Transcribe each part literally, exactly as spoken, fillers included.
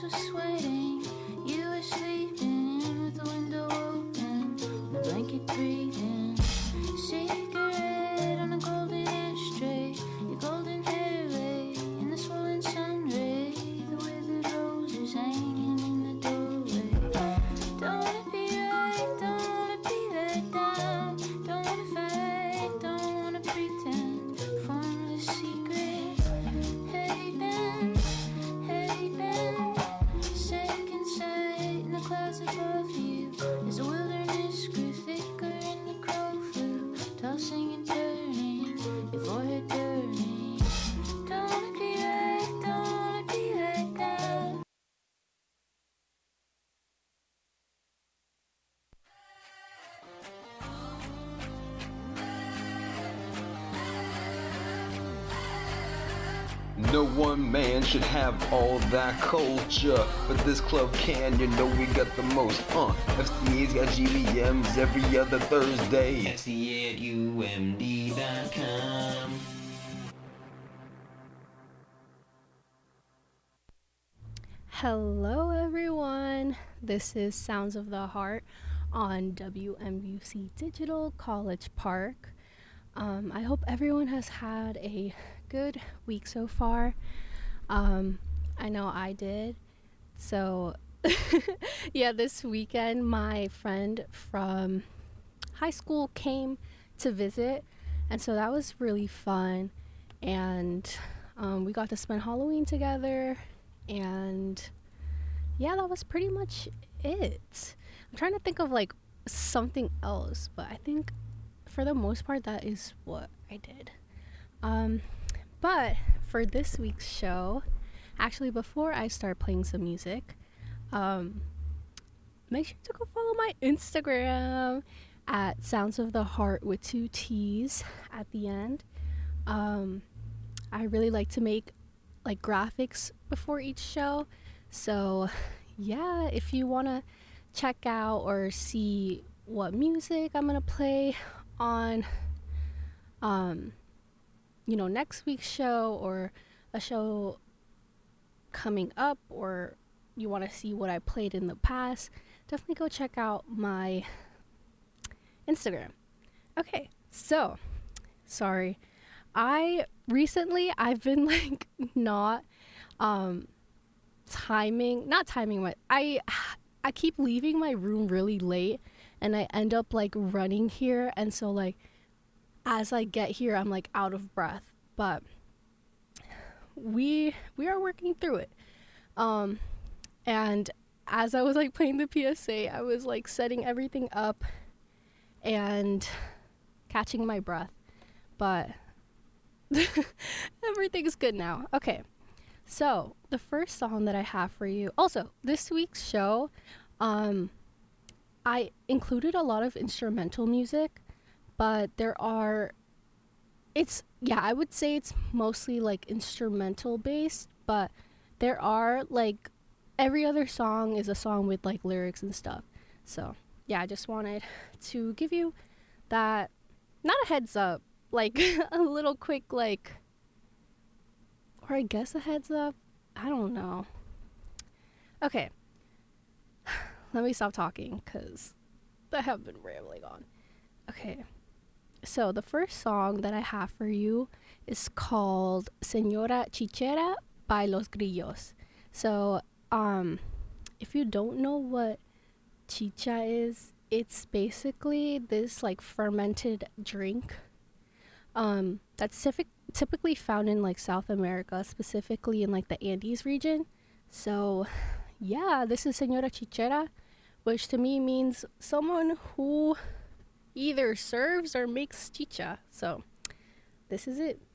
were sweating, you were sleeping with the window open, the blanket breathing. Cigarette on a golden ashtray, your golden hair lay in the swollen sun ray, the withered roses hanging in the doorway. Don't wanna be right, don't wanna be let down, don't wanna fight, don't wanna pretend, formless secret. Hey Ben, hey Ben, second sight in the clouds above you, as the wilderness grew thicker and the crow flew, tossing and turning, your forehead burning. Don't wanna be right, don't wanna be let down. No one man should have all that culture, but this club can, you know we got the most. Uh, F C A's got G V Ms every other Thursday. F C A at U M D dot com. Hello, everyone. This is Sounds of the Heart on W M U C Digital College Park. Um, I hope everyone has had a good week so far. Um, I know I did. So, yeah, this weekend, my friend from high school came to visit, and so that was really fun. And um, we got to spend Halloween together. And yeah, that was pretty much it. I'm trying to think of like something else, but I think for the most part that is what I did. Um, but for this week's show, actually before I start playing some music, um, make sure to go follow my Instagram at Sounds of the Heart with two T's at the end. Um, I really like to make like graphics before each show, so yeah, if you want to check out or see what music I'm gonna play on um you know next week's show, or a show coming up, or you want to see what I played in the past, definitely go check out my Instagram. Okay, so sorry, I recently I've been like not um timing not timing my I I keep leaving my room really late, and I end up like running here, and so like as I get here I'm like out of breath, but we we are working through it. Um and as I was like playing the P S A, I was like setting everything up and catching my breath, but everything's good now. Okay, so the first song that I have for you, also this week's show, um I included a lot of instrumental music, but there are it's yeah I would say it's mostly like instrumental based, but there are like every other song is a song with like lyrics and stuff. So yeah, I just wanted to give you that, not a heads up, like a little quick like, or I guess a heads up, I don't know. Okay, let me stop talking because I have been rambling on. Okay, so the first song that I have for you is called Señora Chichera by Los Grillos. So um if you don't know what chicha is, it's basically this like fermented drink um that's typic- typically found in like South America, specifically in like the Andes region. So yeah, this is Señora Chichera, which to me means someone who either serves or makes chicha. So this is it.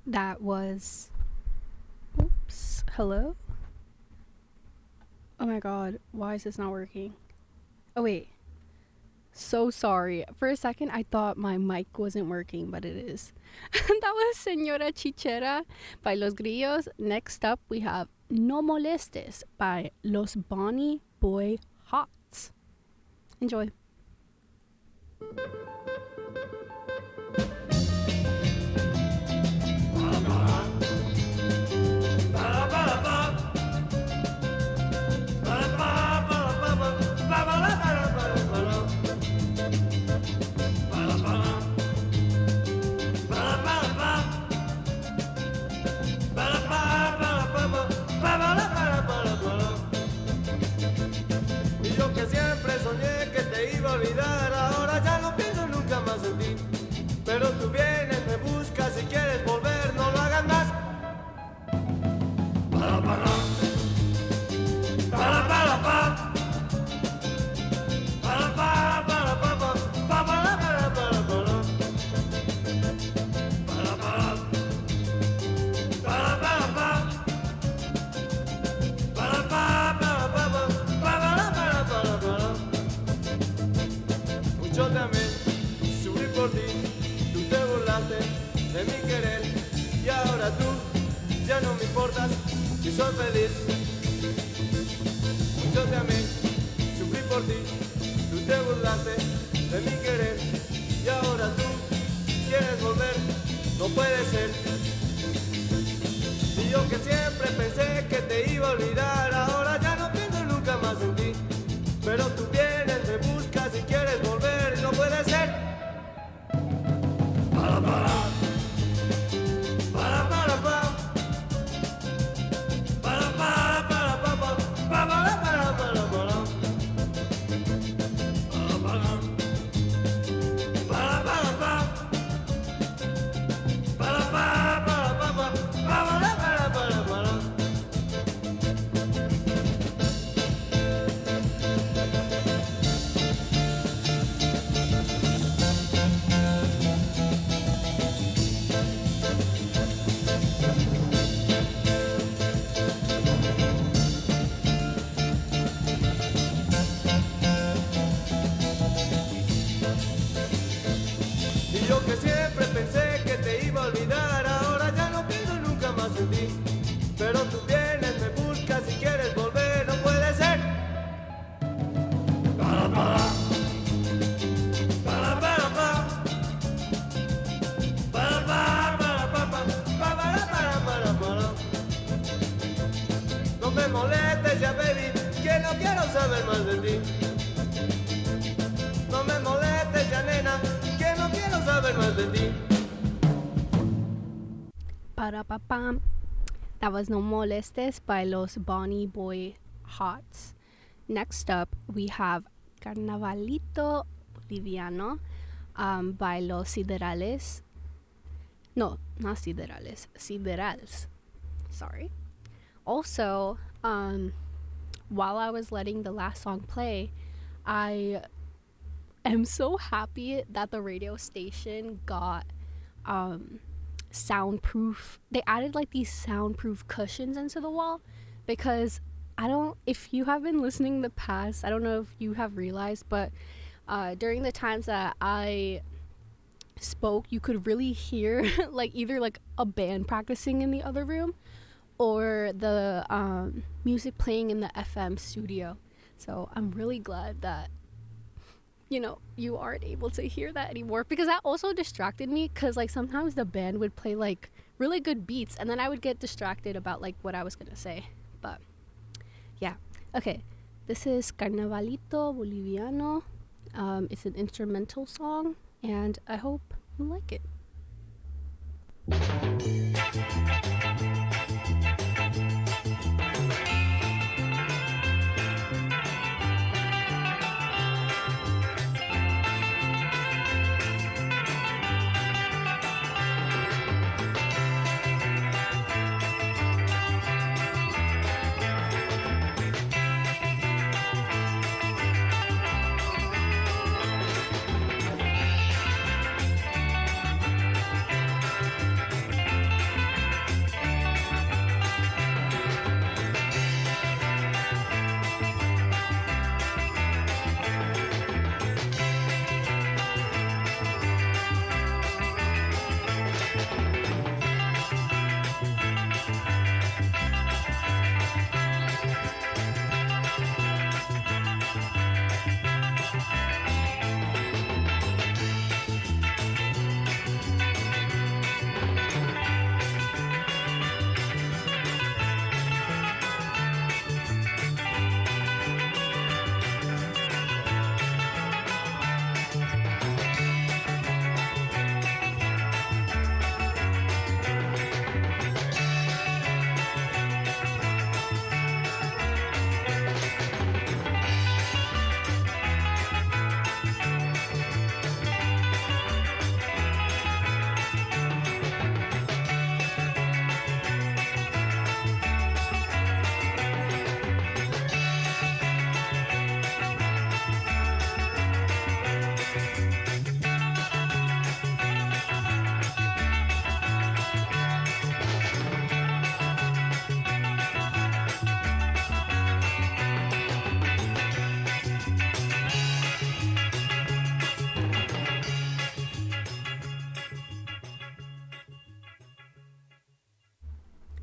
That was. Oops. Hello? Oh my god. Why is this not working? Oh, wait. So sorry. For a second, I thought my mic wasn't working, but it is. That was Señora Chichera by Los Grillos. Next up, we have No Molestes by Los Bonnie Boy Hots. Enjoy. Y yo que siempre soñé que te iba a olvidar, ahora ya no pienso nunca más en ti. Pero tú vienes, me buscas, si quieres volver, no lo hagas más. Para, para, para, para, para. Para, para, para, para, para, para, para, para, para, para. Para, para. Para, para, para. Para, para, para, para, para, para, para, para. Mucho también sufrí por ti, tú te burlaste de mi querer y ahora tú ya no me importas y soy feliz. Mucho también sufrí por ti, tú te burlaste de mi querer y ahora tú quieres volver, no puede ser. Y yo que siempre pensé que te iba a olvidar, ahora ya no pienso nunca más en ti. Pero tú vienes, me buscas y quieres volver, no puede ser. Para, para. Para, para, para. Para, para, para, para, para, para, para, para, para. Para, para. Para, para, para. Para, para, para, para, para, para, para, para. Y yo que siempre pensé que te iba a olvidar, ahora ya no pienso nunca más en ti. Pero tú vienes, me buscas y quieres volver, no puede ser. Para, para. Para, para, para. Para, para, para, para, para, para, para, para. No me molestes ya, baby, que no quiero saber más de ti. No me molestes ya, nena, que no quiero saber más de ti. Ba-da-ba-bam. That was No Molestes by Los Bonnie Boy Hots. Next up, we have Carnavalito Boliviano um, by Los Siderales. No, not Siderales. Siderals. Sorry. Also, um, while I was letting the last song play, I am so happy that the radio station got um, soundproof. They added like these soundproof cushions into the wall because I don't, if you have been listening in the past, I don't know if you have realized, but uh, during the times that I spoke, you could really hear like either like a band practicing in the other room or the um, music playing in the F M studio. So I'm really glad that, you know, you aren't able to hear that anymore, because that also distracted me, because like sometimes the band would play like really good beats and then I would get distracted about like what I was gonna say. But yeah, okay, this is Carnavalito Boliviano. Um, it's an instrumental song and I hope you like it. Para,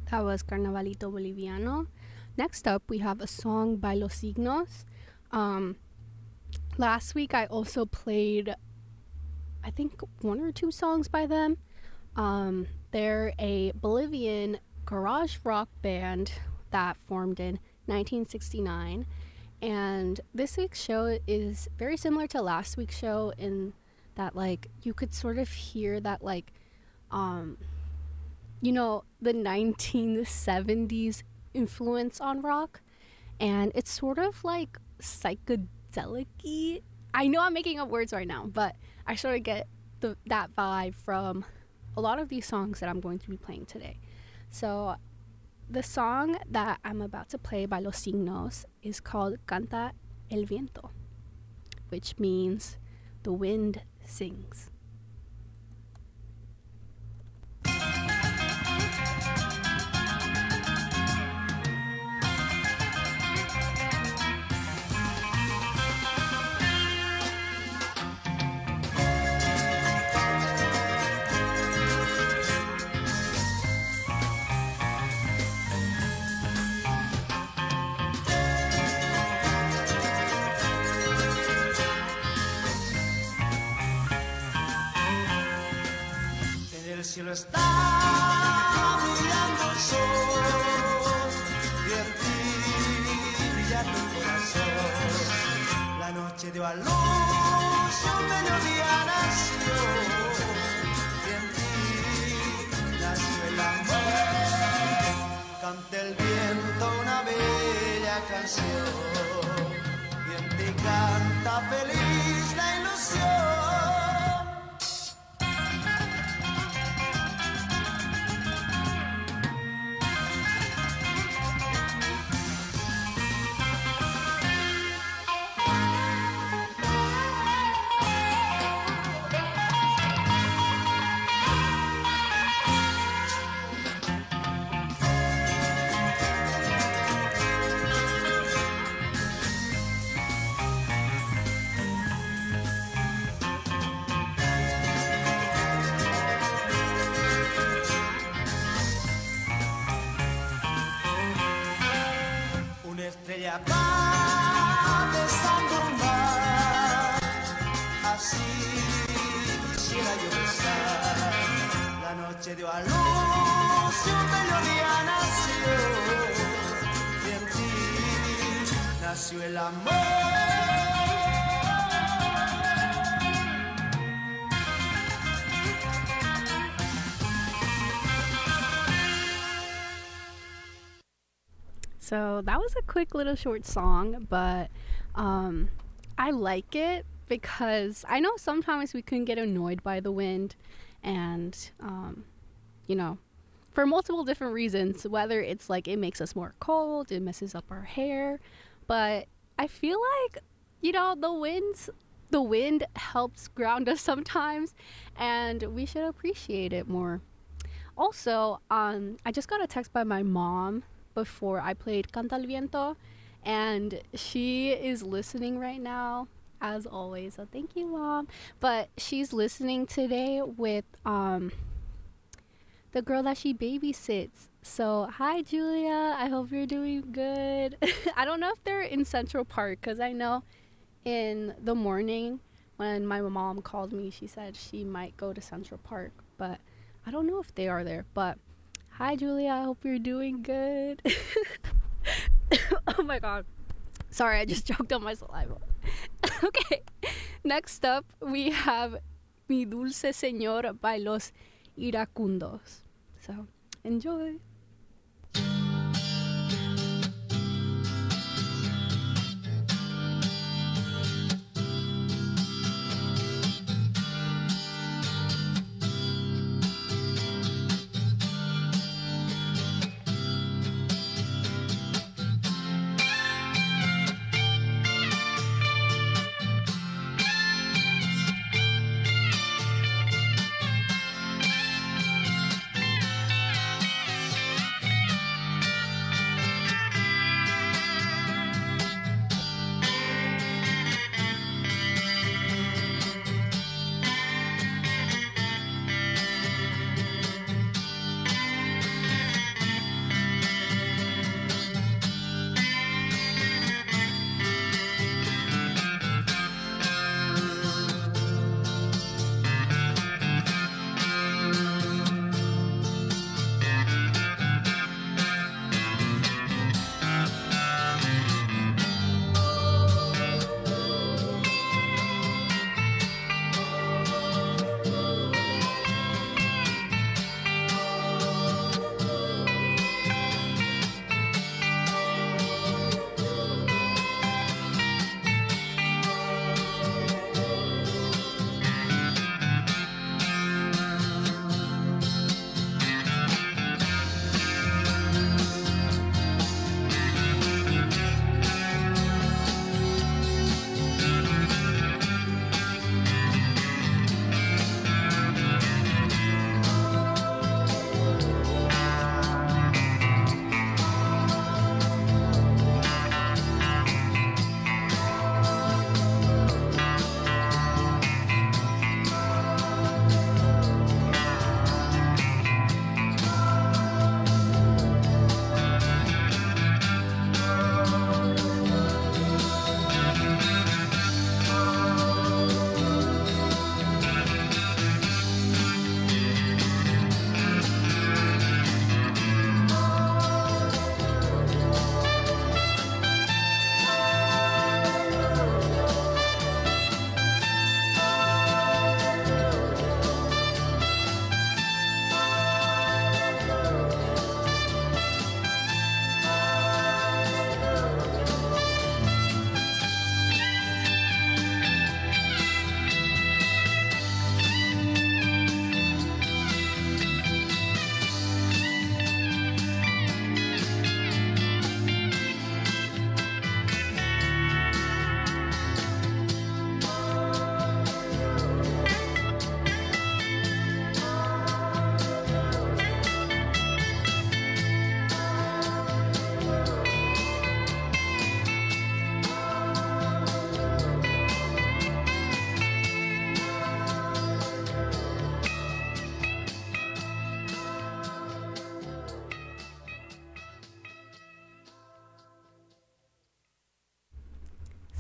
That was Carnavalito Boliviano. Next up, we have a song by Los Signos. Um, last week, I also played, I think, one or two songs by them. Um, they're a Bolivian garage rock band that formed in nineteen sixty-nine. And this week's show is very similar to last week's show in that, like, you could sort of hear that, like, um, you know, the nineteen seventies influence on rock. And it's sort of, like, psychedelic-y. I know I'm making up words right now, but I sort of get the, that vibe from a lot of these songs that I'm going to be playing today. So the song that I'm about to play by Los Signos is called Canta el Viento, which means the wind sings. El cielo está brillando el sol y en ti brilla tu corazón. La noche dio a luz un mediodía nació y en ti nació el amor. Canta el viento una bella canción y en ti canta feliz la ilusión. Estrella va besando un mar, así quisiera yo besar. La noche dio a luz y un mediodía nació, y en ti nació el amor. So that was a quick little short song, but um, I like it because I know sometimes we can get annoyed by the wind and, um, you know, for multiple different reasons, whether it's like it makes us more cold, it messes up our hair, but I feel like, you know, the winds, the wind helps ground us sometimes and we should appreciate it more. Also, um, I just got a text by my mom before I played Canta el Viento, and she is listening right now, as always, so thank you, Mom. But she's listening today with um the girl that she babysits. So hi, Julia, I hope you're doing good. I don't know if they're in Central Park, because I know in the morning when my mom called me, she said she might go to Central Park, but I don't know if they are there. But hi, Julia. I hope you're doing good. Oh, my God. Sorry, I just choked on my saliva. Okay. Next up, we have Mi Dulce Señor by Los Iracundos. So, enjoy.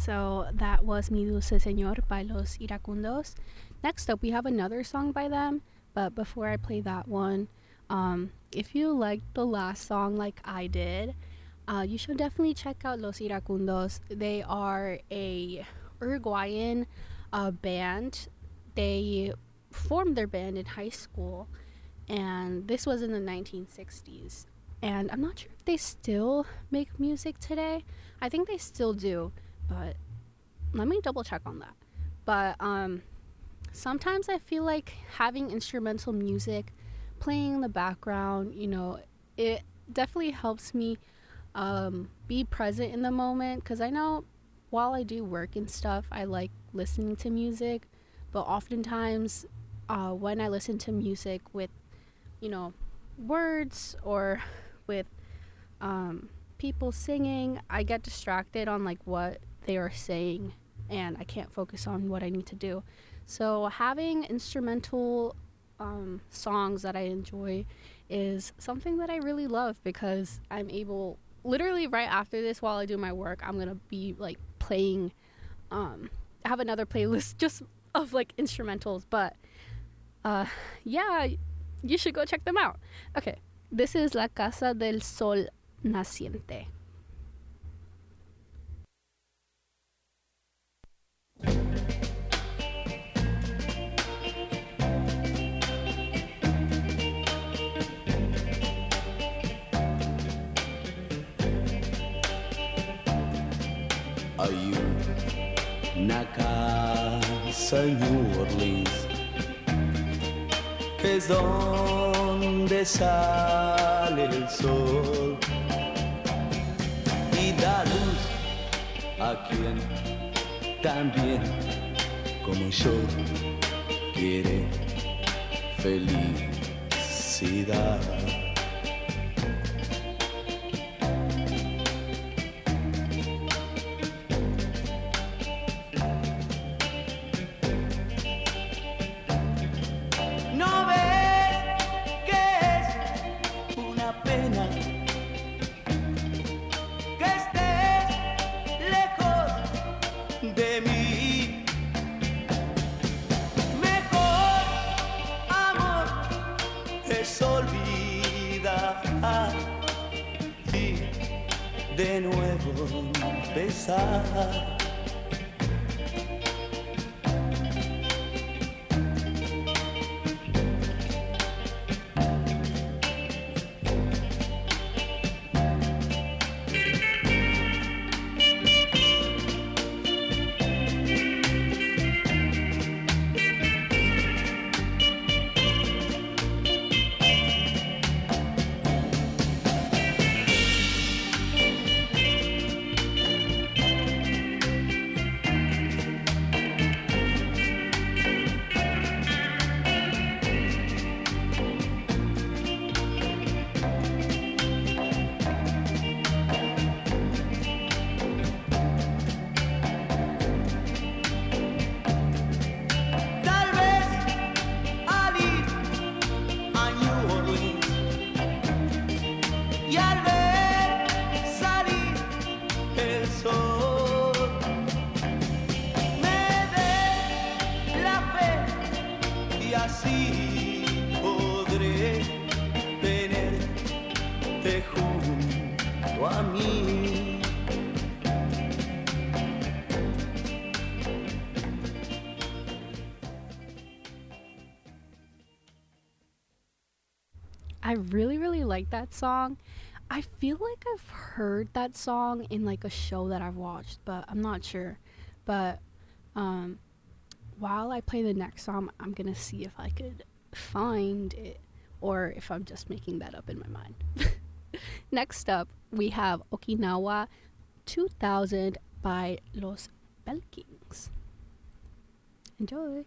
So that was Mi Dulce Señor by Los Iracundos. Next up, we have another song by them. But before I play that one, um, if you liked the last song like I did, uh, you should definitely check out Los Iracundos. They are a Uruguayan uh, band. They formed their band in high school, and this was in the nineteen sixties. And I'm not sure if they still make music today. I think they still do, but let me double check on that. But um, sometimes I feel like having instrumental music playing in the background, you know, it definitely helps me um, be present in the moment, because I know while I do work and stuff, I like listening to music, but oftentimes uh, when I listen to music with, you know, words or with um, people singing, I get distracted on like what they are saying, and I can't focus on what I need to do. So having instrumental um, songs that I enjoy is something that I really love, because I'm able, literally right after this, while I do my work, I'm gonna be like playing um, I have another playlist just of like instrumentals, but uh, yeah, you should go check them out. Okay, this is La Casa del Sol Naciente. Hay una casa en New Orleans que es donde sale el sol y da luz a quien también como yo quiere felicidad. De nuevo empezar. I really, really like that song. I feel like I've heard that song in like a show that I've watched, but I'm not sure. But um, while I play the next song, I'm gonna see if I could find it or if I'm just making that up in my mind. Next up, we have Okinawa two thousand by Los Belkings. Enjoy.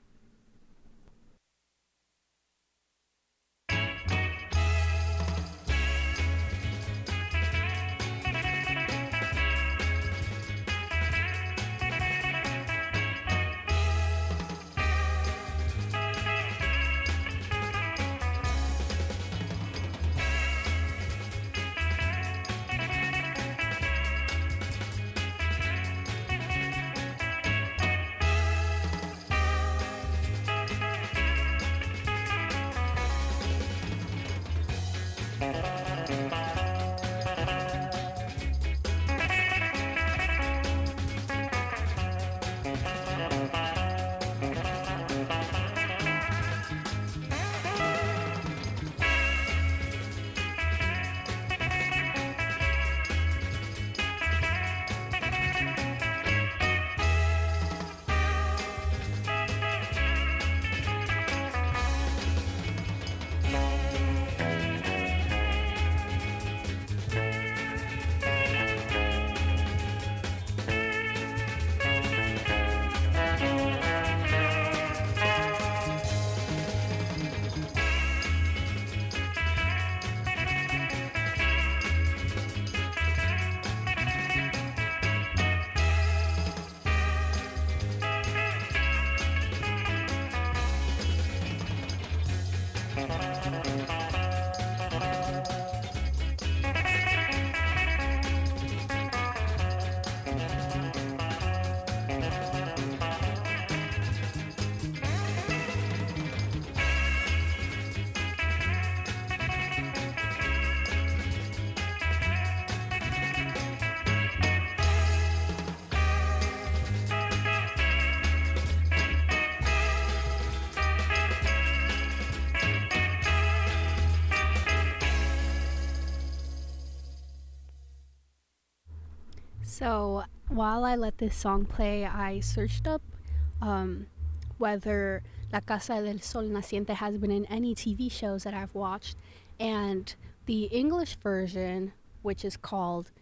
So while I let this song play, I searched up um, whether La Casa del Sol Naciente has been in any T V shows that I've watched, and the English version, which is called,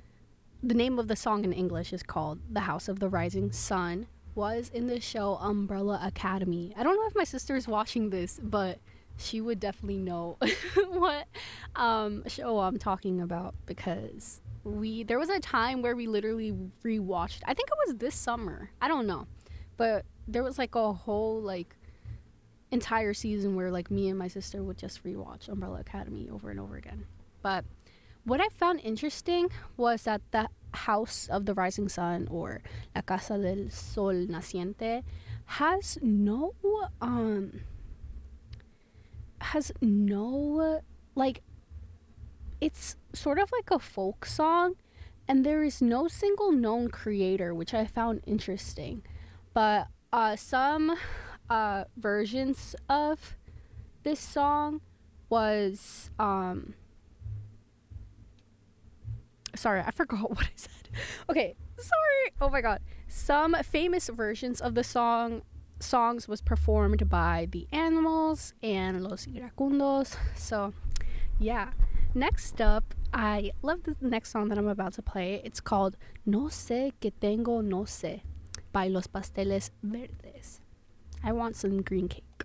the name of the song in English is called The House of the Rising Sun, was in the show Umbrella Academy. I don't know if my sister is watching this, but she would definitely know what um, show I'm talking about, because we there was a time where we literally rewatched, I think it was this summer, I don't know, but there was like a whole like entire season where like me and my sister would just rewatch Umbrella Academy over and over again. But what I found interesting was that the House of the Rising Sun, or La Casa del Sol Naciente, has no um has no like it's sort of like a folk song, and there is no single known creator, which I found interesting. But uh, some uh, versions of this song was um, sorry, I forgot what I said. Okay, sorry. Oh my god. Some famous versions of the song songs was performed by the Animals and Los Iracundos. So yeah. Next up, I love the next song that I'm about to play. It's called No Sé Que Tengo No Sé by Los Pasteles Verdes. I want some green cake.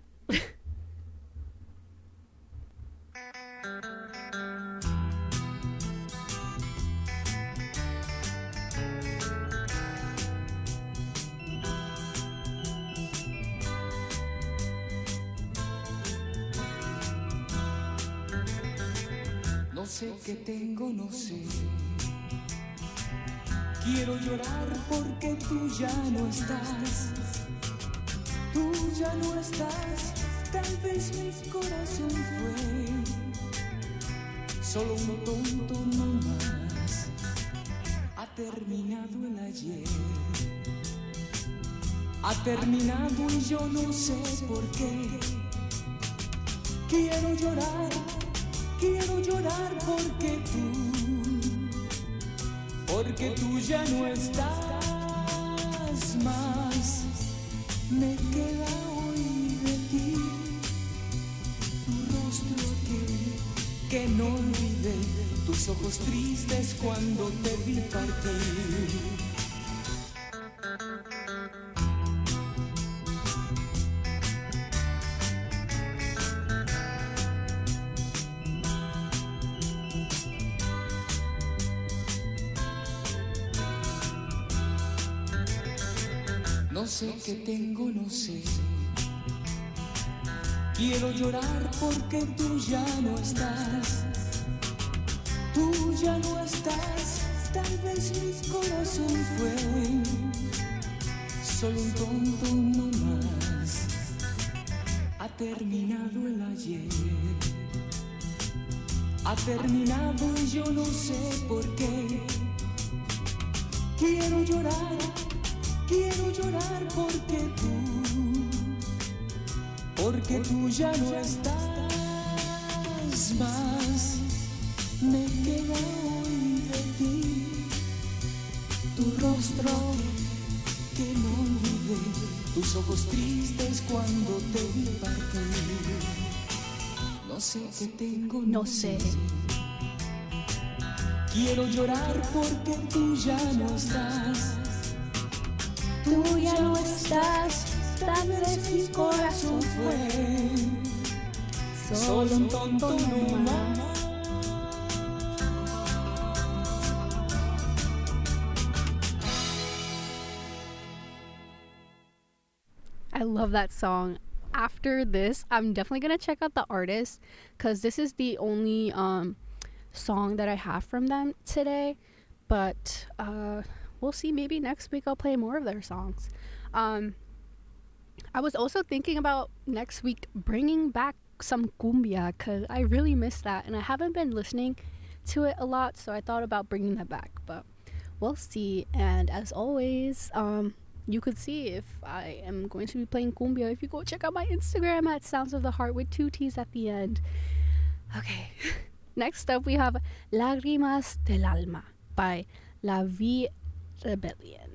No sé qué tengo, no sé. Quiero llorar porque tú ya no estás. Tú ya no estás. Tal vez mi corazón fue solo un tonto no más. Ha terminado el ayer. Ha terminado y yo no sé por qué. Quiero llorar. Quiero llorar porque tú, porque tú ya no estás más. Me queda hoy de ti tu rostro que, que no olvidé, tus ojos tristes cuando te vi partir. No sé qué tengo, no sé. Quiero llorar porque tú ya no estás. Tú ya no estás. Tal vez mi corazón fue solo un tonto no más. Ha terminado el ayer. ha terminado y yo no sé por qué. Quiero llorar, quiero llorar porque tú, porque tú ya no estás más. Me queda hoy de ti tu rostro que no olvidé, tus ojos tristes cuando te vi partir. No sé qué tengo, No sé. Quiero llorar porque tú ya no estás. Tú ya no estás, tal vez mi corazón fue solo un tonto no más. I love that song. After this, I'm definitely gonna check out the artist because this is the only um song that I have from them today. But uh, we'll see. Maybe next week I'll play more of their songs. Um, I was also thinking about next week bringing back some cumbia because I really miss that, and I haven't been listening to it a lot. So I thought about bringing that back, but we'll see. And as always, um. you could see if I am going to be playing cumbia if you go check out my Instagram at Sounds of the Heart with two T's at the end. Okay, next up we have Lágrimas del Alma by La Vie Rebellion.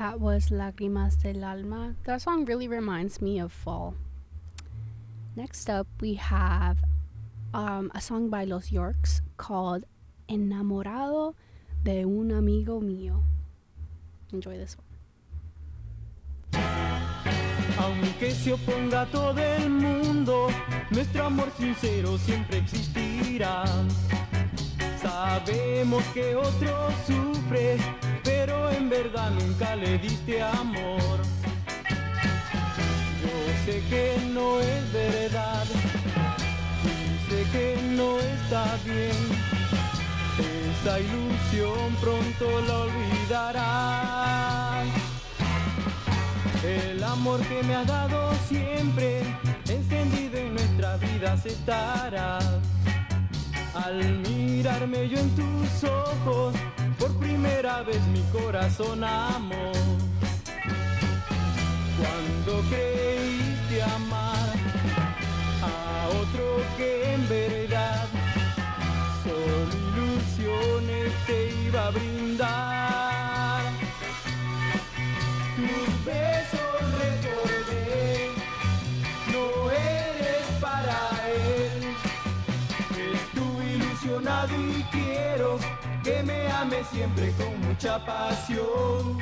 That was Lágrimas del Alma. That song really reminds me of fall. Next up, we have um, a song by Los Yorks called Enamorado de un amigo mío. Enjoy this one. Aunque se oponga todo el mundo, nuestro amor sincero siempre existirá. Sabemos que otro sufre, pero en verdad nunca le diste amor. Yo sé que no es verdad, y sé que no está bien. Esa ilusión pronto la olvidarás. El amor que me has dado siempre, encendido en nuestra vida se estará. Al mirarme yo en tus ojos, por primera vez mi corazón amó. Cuando creíste amar a otro que en verdad solo ilusiones te iba a brindar. Tus besos recordé, no eres para él. Estuve ilusionado y quiero que me ame siempre con mucha pasión.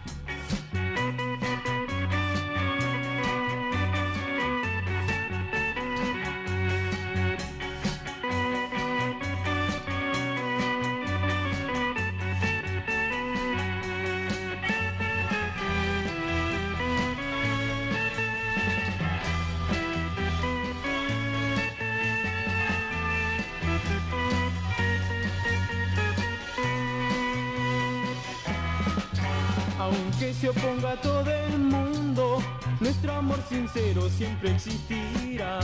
Aunque se oponga todo el mundo, nuestro amor sincero siempre existirá.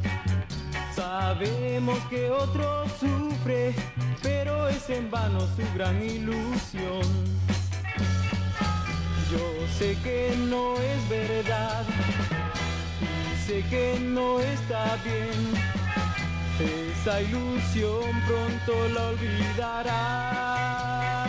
Sabemos que otro sufre, pero es en vano su gran ilusión. Yo sé que no es verdad, y sé que no está bien. Esa ilusión pronto la olvidará.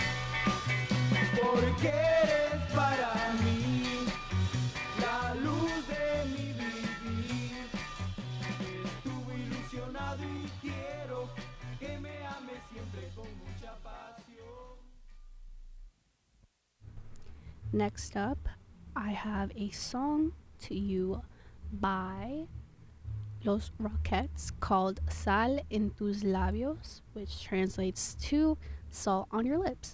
Porque eres para mí la luz de mi vivir. Estuve ilusionado y quiero que me ame siempre con mucha pasión. Next up, I have a song to you by Los Rockettes called Sal en tus labios, which translates to salt on your lips.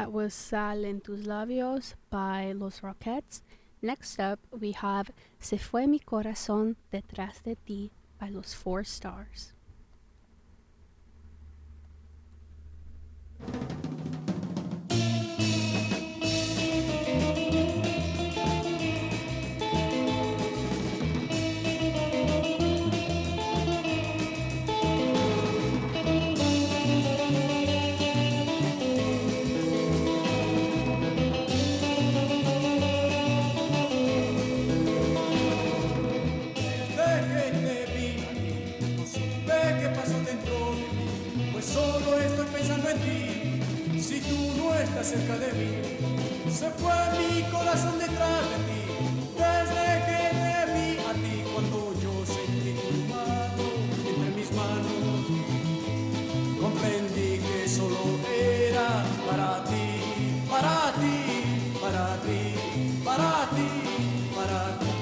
That was Sal en tus labios by Los Rockets. Next up, we have Se fue mi corazón detrás de ti by Los Four Stars. Cerca de mí, se fue mi corazón detrás de ti, desde que te vi a ti, cuando yo sentí tu mano entre mis manos, comprendí que solo era para ti, para ti, para ti, para ti, para ti.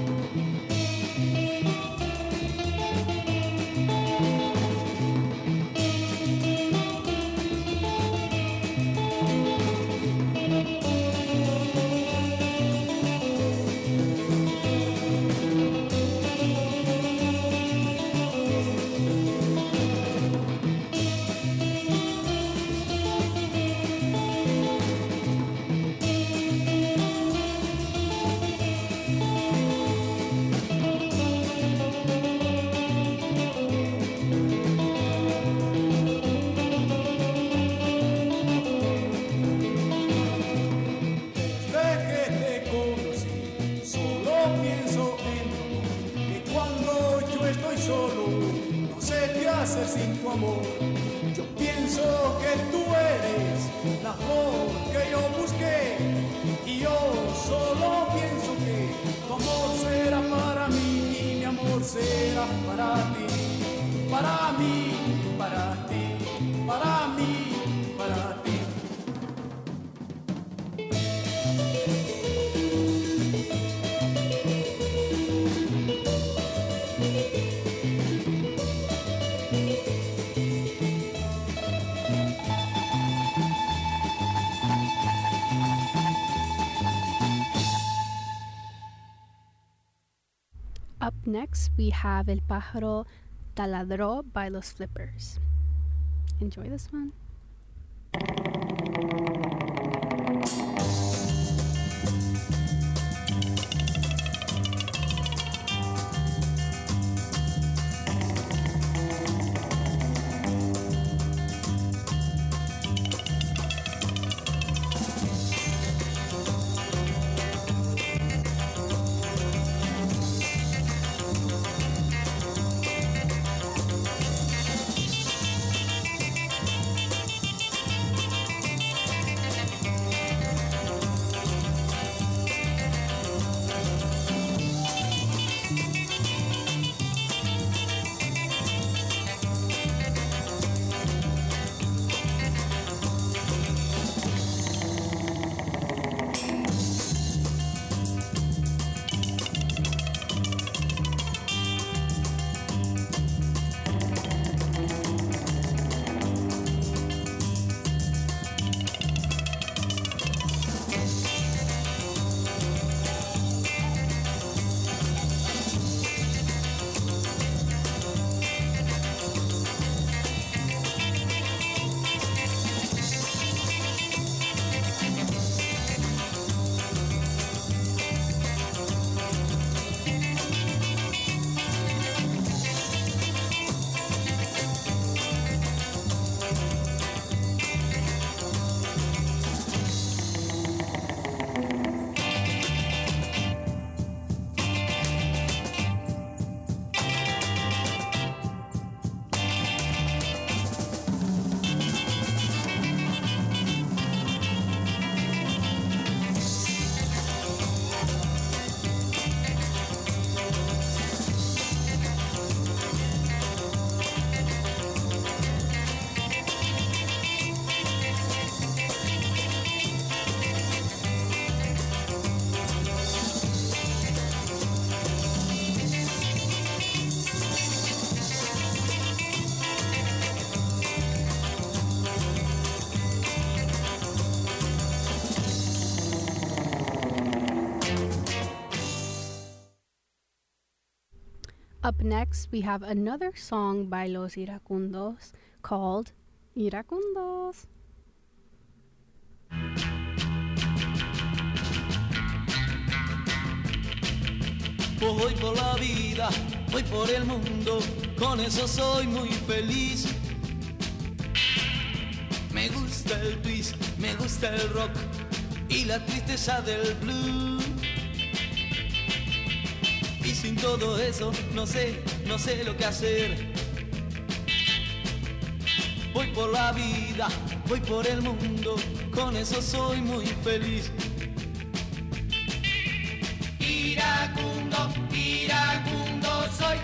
Sin tu amor, yo pienso que tú eres la flor que yo busqué, y yo solo pienso que tu amor será para mí y mi amor será para ti, para mí, para ti, para mí, para ti. Up next, we have El Pájaro Taladró by Los Flippers. Enjoy this one. Up next, we have another song by Los Iracundos called Iracundos. Voy por la vida, voy por el mundo, con eso soy muy feliz. Me gusta el twist, me gusta el rock y la tristeza del blues. Y sin todo eso no sé, no sé lo que hacer. Voy por la vida, voy por el mundo, con eso soy muy feliz. Iracundo, iracundo soy.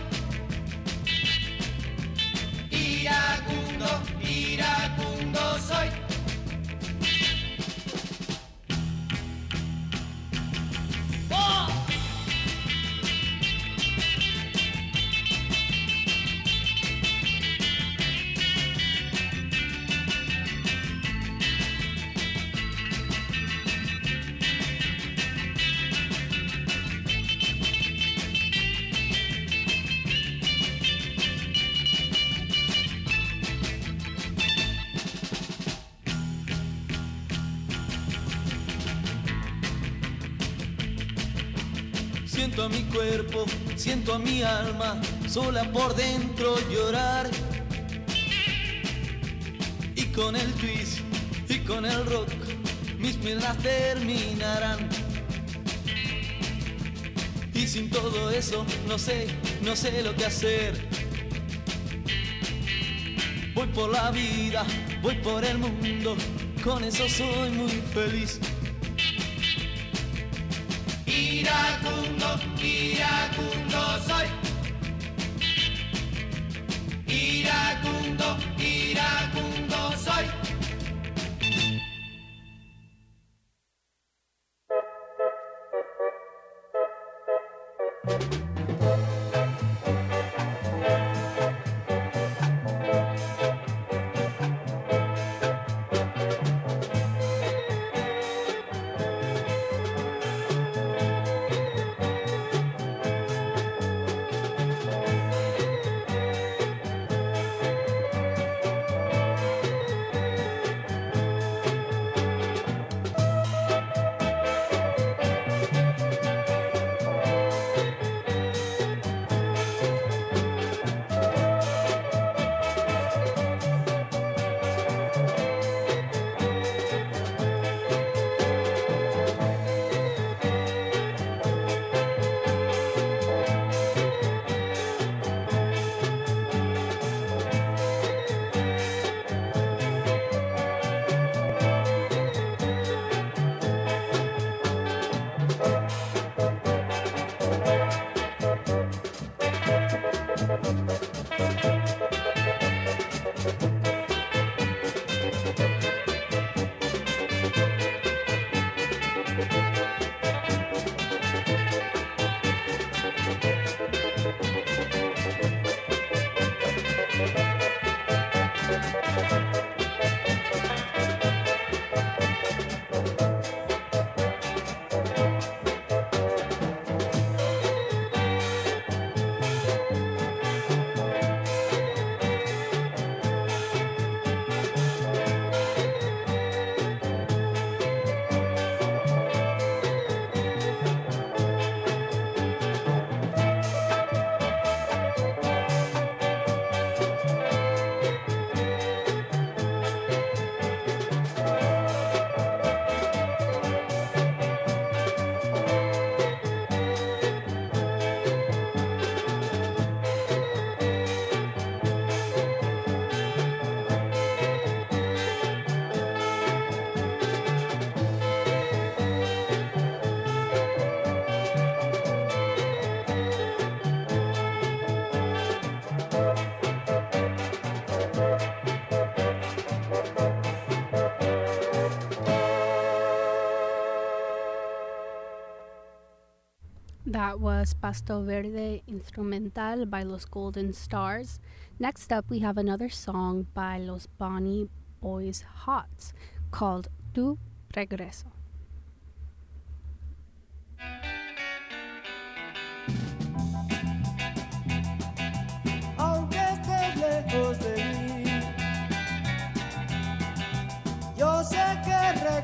Iracundo, iracundo soy. ¡Oh! Siento a mi cuerpo, siento a mi alma, sola por dentro llorar. Y con el twist y con el rock, mis piernas terminarán. Y sin todo eso, no sé, no sé lo que hacer. Voy por la vida, voy por el mundo, con eso soy muy feliz. Iracundo, iracundo soy. Iracundo, iracundo soy. That was Pasto Verde Instrumental by Los Golden Stars. Next up, we have another song by Los Bonnie Boys Hots called Tu Regreso.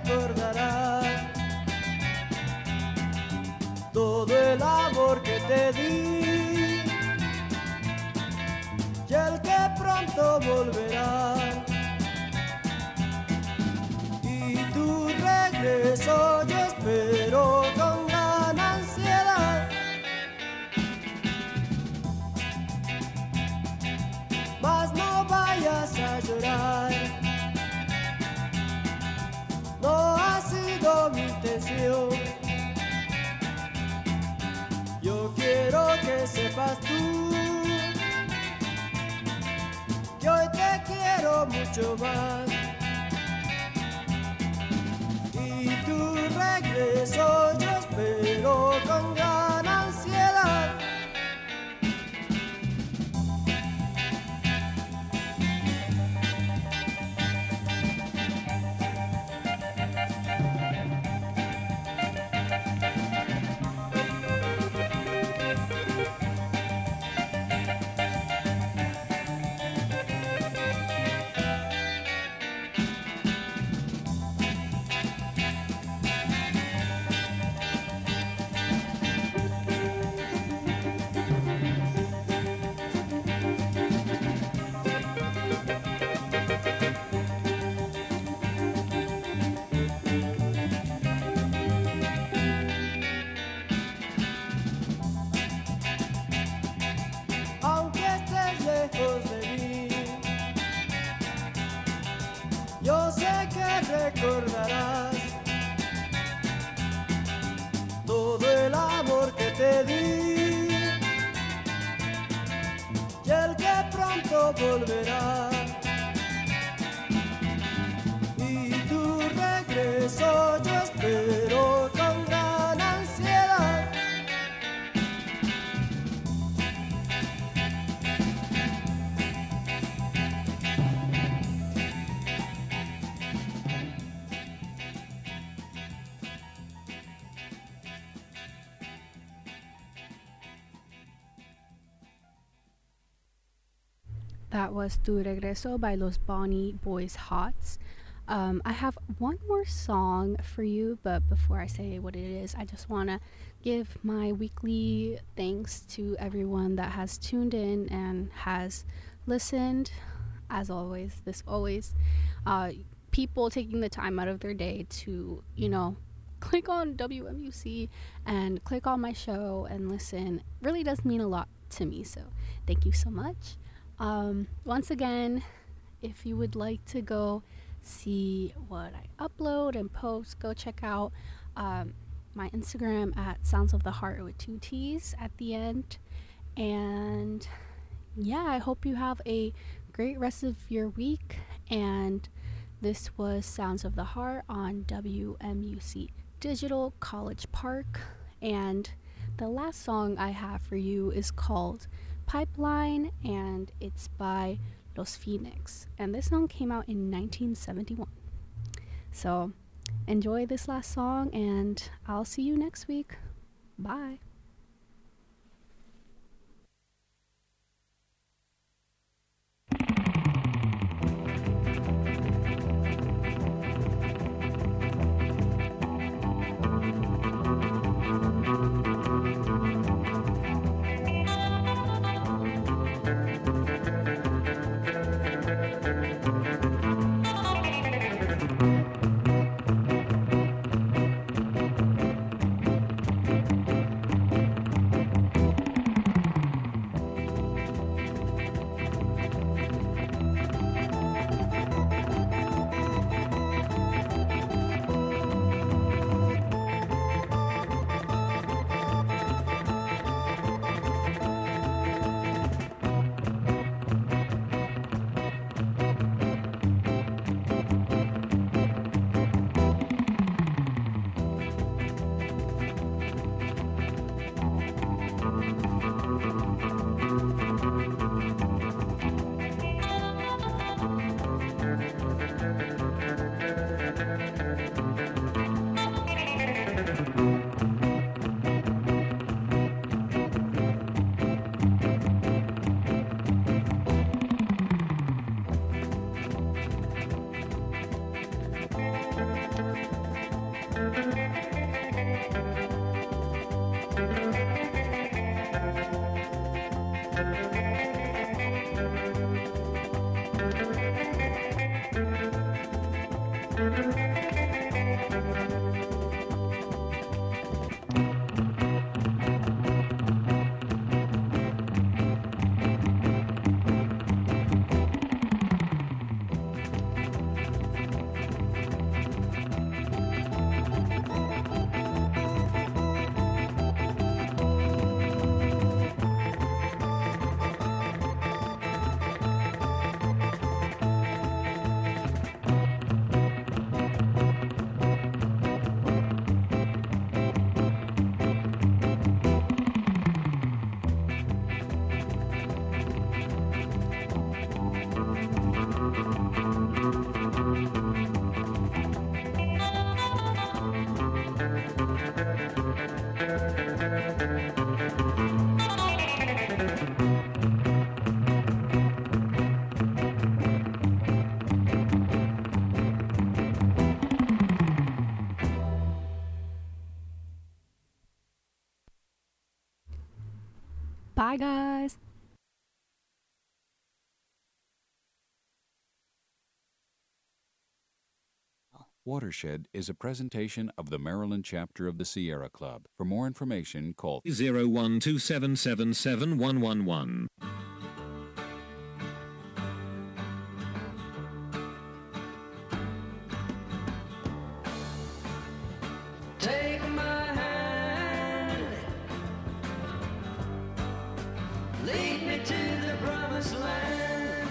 recordarás todo el amor que te di y el que pronto volverá. Y tu regreso yo espero con gran ansiedad. Mas no vayas a llorar, no ha sido mi intención. Yo quiero que sepas tú que hoy te quiero mucho más. Y tu regreso yo espero con gran ansiedad. Yo sé que recordarás todo el amor que te di y el que pronto volverá. Y tu regreso yo espero con gran ansiedad. That was Tu Regreso by Los Bonnie Boys Hots. Um, I have one more song for you, but before I say what it is, I just want to give my weekly thanks to everyone that has tuned in and has listened. As always, this always, uh, people taking the time out of their day to, you know, click on W M U C and click on my show and listen really does mean a lot to me. So thank you so much. Um, once again, if you would like to go see what I upload and post, go check out um, my Instagram at Sounds of the Heart with two T's at the end. And yeah, I hope you have a great rest of your week. And this was Sounds of the Heart on W M U C Digital College Park. And the last song I have for you is called Pipeline, and it's by Los Phoenix, and this song came out in nineteen seventy-one. So enjoy this last song, and I'll see you next week. Bye. Bye, guys. Watershed is a presentation of the Maryland chapter of the Sierra Club. For more information, call zero one two seven seven seven one one one. Take my hand, lead me to the promised land.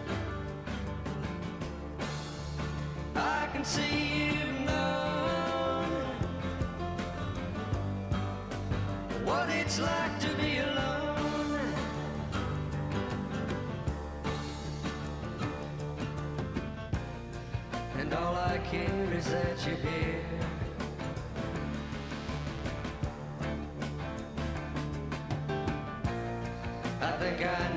I can see you know what it's like to be alone. And all I care is that you're here. I think I